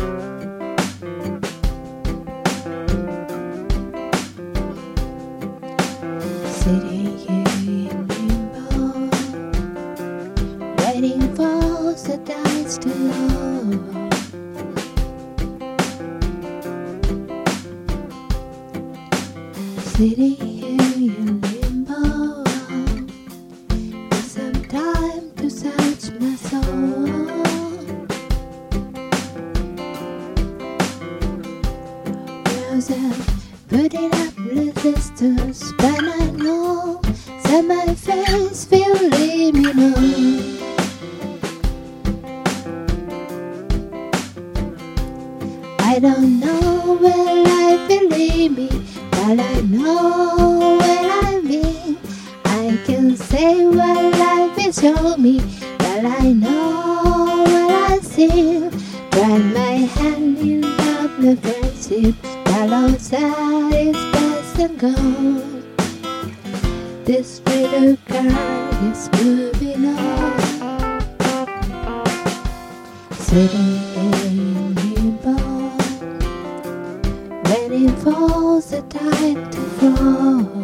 Sitting here in limbo, waiting for the dice to low. Sitting here in limbo, with some time to search my soul. Putting up resistance, but I know that my face will leave me alone. I don't know where life will lead me, but I know where I've been. I can say what life will show me, but I know what I've seen. Try my hand in love and friendship, outside is past and gone. This little car is moving on. Sitting in limbo, waiting for the tide to fall.